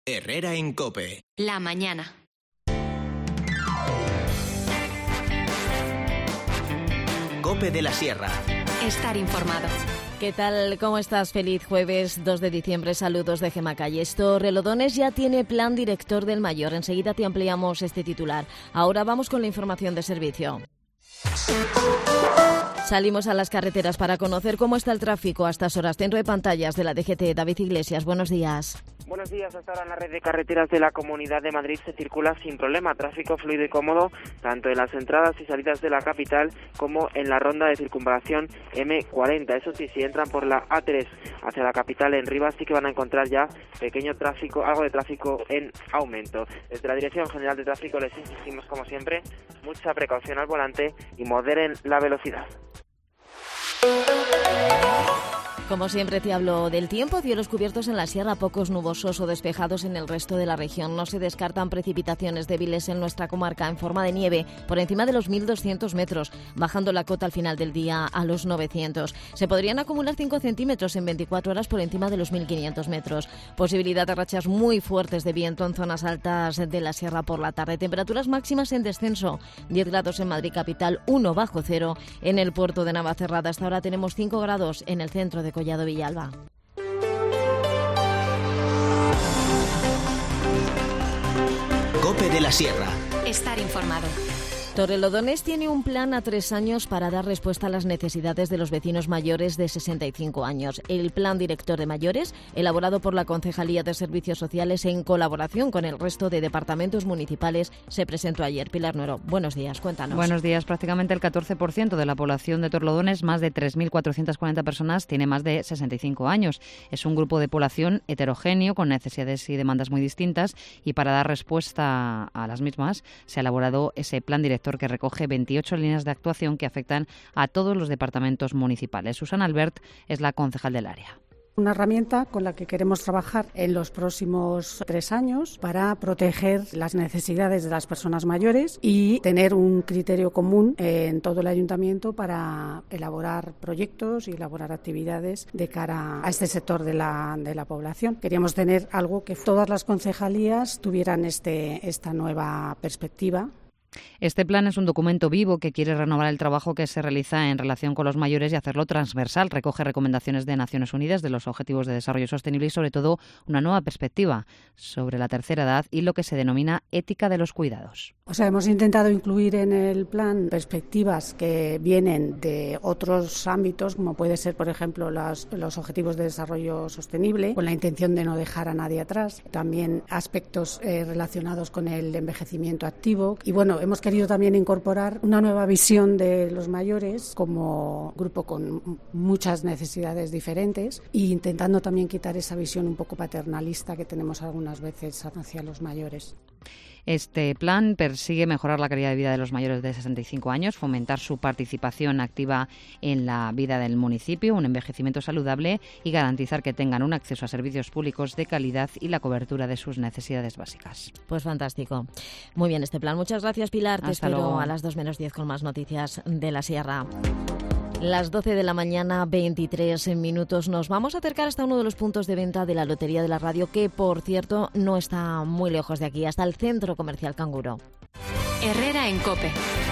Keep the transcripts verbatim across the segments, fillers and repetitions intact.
Herrera en COPE. La mañana. COPE de la Sierra. Estar informado. ¿Qué tal? ¿Cómo estás? Feliz jueves dos de diciembre. Saludos de Gemma Calles. Torrelodones ya tiene plan director del Mayor. Enseguida te ampliamos este titular. Ahora vamos con la información de servicio. Salimos a las carreteras para conocer cómo está el tráfico a estas horas. Centro de pantallas de la D G T. David Iglesias, buenos días. Buenos días. Hasta ahora en la red de carreteras de la Comunidad de Madrid se circula sin problema. Tráfico fluido y cómodo tanto en las entradas y salidas de la capital como en la ronda de circunvalación eme cuarenta. Eso sí, si entran por la A tres hacia la capital en Rivas sí que van a encontrar ya pequeño tráfico, algo de tráfico en aumento. Desde la Dirección General de Tráfico les insistimos, como siempre, mucha precaución al volante y moderen la velocidad. Como siempre te hablo del tiempo, cielos cubiertos en la sierra, pocos nubosos o despejados en el resto de la región. No se descartan precipitaciones débiles en nuestra comarca en forma de nieve por encima de los mil doscientos metros, bajando la cota al final del día a los novecientos. Se podrían acumular cinco centímetros en veinticuatro horas por encima de los mil quinientos metros. Posibilidad de rachas muy fuertes de viento en zonas altas de la sierra por la tarde. Temperaturas máximas en descenso, diez grados en Madrid capital, uno bajo cero en el puerto de Navacerrada. Hasta ahora tenemos cinco grados en el centro de Collado Villalba. COPE de la Sierra. Estar informado. Torrelodones tiene un plan a tres años para dar respuesta a las necesidades de los vecinos mayores de sesenta y cinco años. El Plan Director de Mayores, elaborado por la Concejalía de Servicios Sociales en colaboración con el resto de departamentos municipales, se presentó ayer. Pilar Nuero, buenos días, cuéntanos. Buenos días. Prácticamente el catorce por ciento de la población de Torrelodones, más de tres mil cuatrocientas cuarenta personas, tiene más de sesenta y cinco años. Es un grupo de población heterogéneo, con necesidades y demandas muy distintas, y para dar respuesta a las mismas se ha elaborado ese Plan Director que recoge veintiocho líneas de actuación que afectan a todos los departamentos municipales. Susana Albert es la concejal del área. Una herramienta con la que queremos trabajar en los próximos tres años para proteger las necesidades de las personas mayores y tener un criterio común en todo el ayuntamiento para elaborar proyectos y elaborar actividades de cara a este sector de la, de la población. Queríamos tener algo que todas las concejalías tuvieran este, esta nueva perspectiva. Este plan es un documento vivo que quiere renovar el trabajo que se realiza en relación con los mayores y hacerlo transversal. Recoge recomendaciones de Naciones Unidas, de los Objetivos de Desarrollo Sostenible y, sobre todo, una nueva perspectiva sobre la tercera edad y lo que se denomina ética de los cuidados. O sea, hemos intentado incluir en el plan perspectivas que vienen de otros ámbitos, como puede ser, por ejemplo, los, los Objetivos de Desarrollo Sostenible, con la intención de no dejar a nadie atrás. También aspectos eh, relacionados con el envejecimiento activo. Y bueno, hemos querido también incorporar una nueva visión de los mayores como grupo con muchas necesidades diferentes e intentando también quitar esa visión un poco paternalista que tenemos algunas veces hacia los mayores. Este plan persigue mejorar la calidad de vida de los mayores de sesenta y cinco años, fomentar su participación activa en la vida del municipio, un envejecimiento saludable y garantizar que tengan un acceso a servicios públicos de calidad y la cobertura de sus necesidades básicas. Pues fantástico. Muy bien este plan. Muchas gracias, Pilar. Te Hasta espero luego. a las dos menos diez con más noticias de la Sierra. Las doce de la mañana, veintitrés minutos. Nos vamos a acercar hasta uno de los puntos de venta de la Lotería de la Radio, que, por cierto, no está muy lejos de aquí, hasta el Centro Comercial Canguro. Herrera en COPE.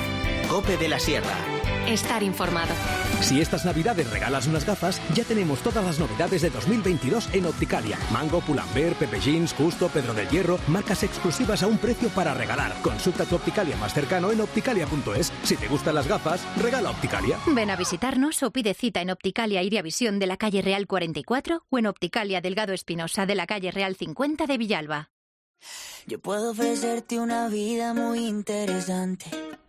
COPE de la Sierra. Estar informado. Si estas navidades regalas unas gafas, ya tenemos todas las novedades de dos mil veintidós en Opticalia. Mango, Pull&Bear, Pepe Jeans, Justo, Pedro del Hierro, marcas exclusivas a un precio para regalar. Consulta tu Opticalia más cercano en opticalia punto es. Si te gustan las gafas, regala Opticalia. Ven a visitarnos o pide cita en Opticalia Iria Visión de la calle Real cuarenta y cuatro o en Opticalia Delgado Espinosa de la calle Real cincuenta de Villalba. Yo puedo ofrecerte una vida muy interesante.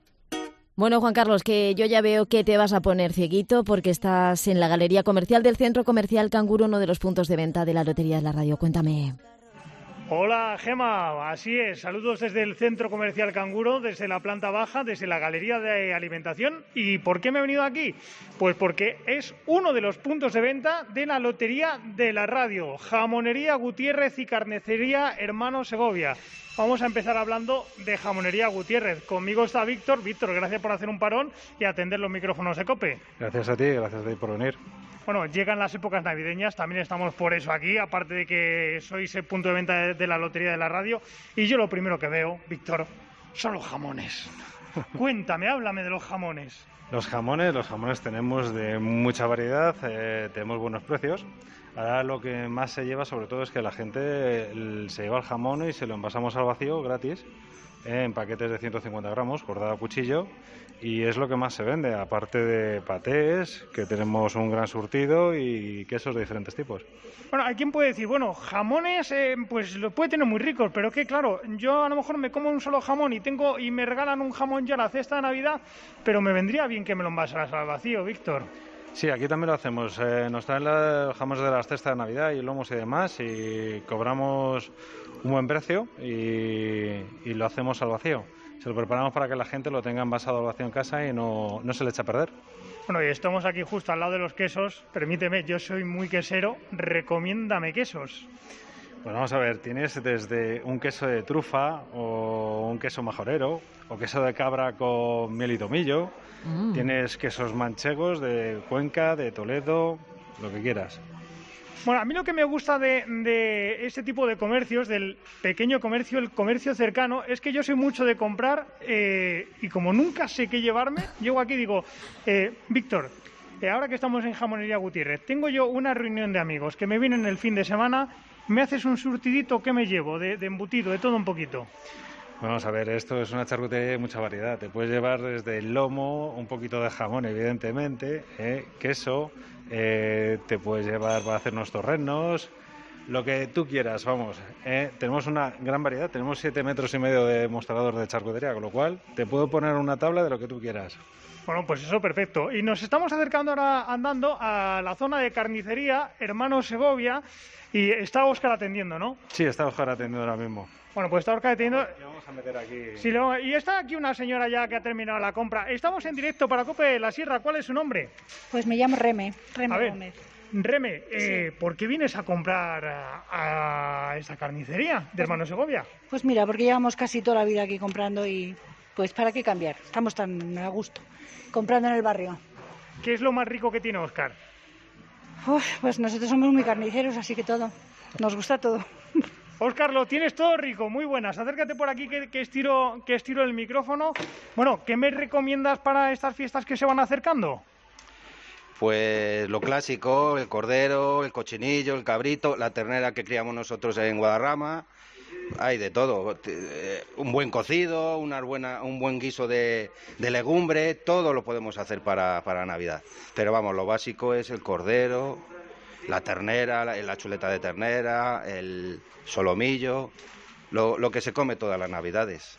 Bueno, Juan Carlos, que yo ya veo que te vas a poner cieguito porque estás en la galería comercial del Centro Comercial Canguro, uno de los puntos de venta de la Lotería de la Radio. Cuéntame. Hola, Gema, así es, saludos desde el Centro Comercial Canguro, desde la planta baja, desde la Galería de Alimentación. ¿Y por qué me he venido aquí? Pues porque es uno de los puntos de venta de la Lotería de la Radio, Jamonería Gutiérrez y Carnicería Hermano Segovia. Vamos a empezar hablando de Jamonería Gutiérrez. Conmigo está Víctor. Víctor, gracias por hacer un parón y atender los micrófonos de COPE. Gracias a ti, gracias a ti por venir. Bueno, llegan las épocas navideñas, también estamos por eso aquí, aparte de que sois el punto de venta de, de la lotería de la radio. Y yo lo primero que veo, Víctor, son los jamones. Cuéntame, háblame de los jamones. Los jamones, los jamones tenemos de mucha variedad, eh, tenemos buenos precios. Ahora lo que más se lleva sobre todo es que la gente el, se lleva el jamón y se lo envasamos al vacío gratis, eh, en paquetes de ciento cincuenta gramos, cortado a cuchillo, y es lo que más se vende, aparte de patés, que tenemos un gran surtido, y quesos de diferentes tipos. Bueno, hay quien puede decir, bueno, jamones, eh, pues los puede tener muy ricos, pero que claro, yo a lo mejor me como un solo jamón y tengo y me regalan un jamón ya a la cesta de Navidad, pero me vendría bien que me lo envasaras al vacío, Víctor. Sí, aquí también lo hacemos. Eh, nos traen los jamones de las cestas de Navidad y lomos y demás, y cobramos un buen precio y, y lo hacemos al vacío. Se lo preparamos para que la gente lo tenga envasado al vacío en casa y no, no se le eche a perder. Bueno, y estamos aquí justo al lado de los quesos. Permíteme, yo soy muy quesero, recomiéndame quesos. Pues vamos a ver, tienes desde un queso de trufa o un queso majorero o queso de cabra con miel y tomillo. Mm. Tienes quesos manchegos de Cuenca, de Toledo, lo que quieras. Bueno, a mí lo que me gusta de, de este tipo de comercios, del pequeño comercio, el comercio cercano, es que yo soy mucho de comprar eh, y como nunca sé qué llevarme, llego aquí y digo, eh, Víctor, eh, ahora que estamos en Jamonería Gutiérrez, tengo yo una reunión de amigos que me vienen el fin de semana, ¿me haces un surtidito? ¿Qué me llevo? De, de embutido, de todo un poquito. Vamos a ver, esto es una charcutería de mucha variedad. Te puedes llevar desde el lomo, un poquito de jamón, evidentemente, eh, queso, eh, te puedes llevar para hacer unos torrenos, lo que tú quieras, vamos. Eh, tenemos una gran variedad, tenemos siete metros y medio de mostrador de charcutería, con lo cual te puedo poner una tabla de lo que tú quieras. Bueno, pues eso, perfecto. Y nos estamos acercando ahora andando a la zona de carnicería Hermano Segovia y está Óscar atendiendo, ¿no? Sí, está Óscar atendiendo ahora mismo. Bueno, pues está Óscar atendiendo. ¿Qué vamos a meter aquí? Sí, lo... y está aquí una señora ya que ha terminado la compra. Estamos en directo para Cope de la Sierra. ¿Cuál es su nombre? Pues me llamo Reme, Reme a ver, Gómez. Reme, eh, Sí. ¿por qué vienes a comprar a, a esa carnicería de Hermano Segovia? Pues mira, porque llevamos casi toda la vida aquí comprando y pues ¿para qué cambiar? Estamos tan a gusto comprando en el barrio. ¿Qué es lo más rico que tiene Óscar? Uf, pues nosotros somos muy carniceros, así que todo. Nos gusta todo. Óscar, lo tienes todo rico, muy buenas. Acércate por aquí que, que, estiro, que estiro el micrófono. Bueno, ¿qué me recomiendas para estas fiestas que se van acercando? Pues lo clásico, el cordero, el cochinillo, el cabrito, la ternera que criamos nosotros en Guadarrama. Hay de todo, un buen cocido, una buena, un buen guiso de, de legumbre, todo lo podemos hacer para, para Navidad. Pero vamos, lo básico es el cordero, la ternera, la, la chuleta de ternera, el solomillo, lo, lo que se come todas las Navidades.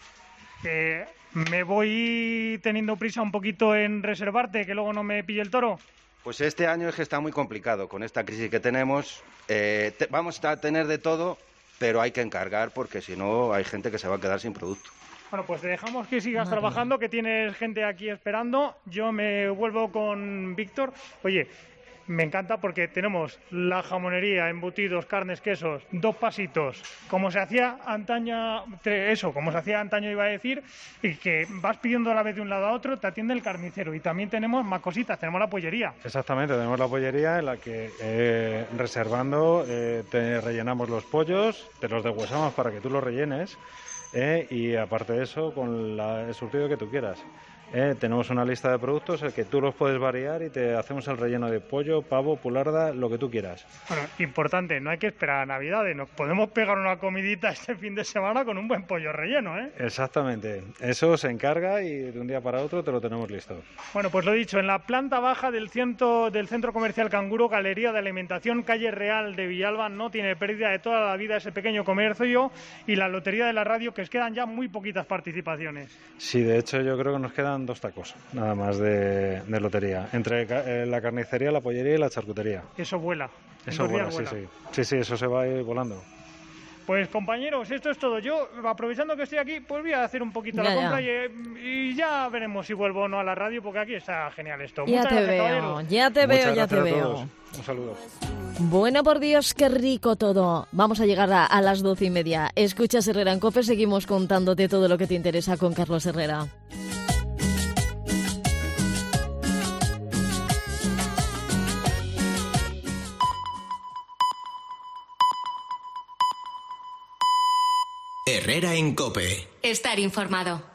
Eh, ¿Me voy teniendo prisa un poquito en reservarte, que luego no me pille el toro? Pues este año es que está muy complicado con esta crisis que tenemos. Eh, te, vamos a tener de todo, pero hay que encargar porque si no hay gente que se va a quedar sin producto. Bueno, pues te dejamos que sigas Madre. trabajando, que tienes gente aquí esperando. Yo me vuelvo con Víctor. Oye, me encanta porque tenemos la jamonería, embutidos, carnes, quesos, dos pasitos, como se hacía antaño, eso, como se hacía antaño iba a decir, y que vas pidiendo a la vez de un lado a otro, te atiende el carnicero. Y también tenemos más cositas, tenemos la pollería. Exactamente, tenemos la pollería en la que eh, reservando eh, te rellenamos los pollos, te los deshuesamos para que tú los rellenes, eh, y aparte de eso, con la, el surtido que tú quieras. Eh, tenemos una lista de productos el que tú los puedes variar y te hacemos el relleno de pollo, pavo, pularda, lo que tú quieras. Bueno, importante, no hay que esperar a Navidades, nos podemos pegar una comidita este fin de semana con un buen pollo relleno, ¿eh? Exactamente, eso se encarga y de un día para otro te lo tenemos listo. Bueno, pues lo dicho, en la planta baja del centro, del centro comercial Canguro, Galería de Alimentación, calle Real de Villalba, no tiene pérdida de toda la vida ese pequeño comercio y la lotería de la radio, que os quedan ya muy poquitas participaciones. Sí, de hecho yo creo que nos quedan dos tacos, nada más de, de lotería, entre eh, la carnicería, la pollería y la charcutería. Eso vuela. Eso vuela, sí, vuela. sí, sí, sí, eso se va a ir volando. Pues compañeros, esto es todo. Yo, aprovechando que estoy aquí, pues voy a hacer un poquito ya, la compra ya. Y, y ya veremos si vuelvo o no a la radio, porque aquí está genial esto. Ya Muchas te gracias, veo, caballeros. ya te Muchas veo, ya te veo. Todos. Un saludo. Bueno, por Dios, qué rico todo. Vamos a llegar a, a las doce y media. Escuchas Herrera en COPE, seguimos contándote todo lo que te interesa con Carlos Herrera. Herrera en COPE. Estar informado.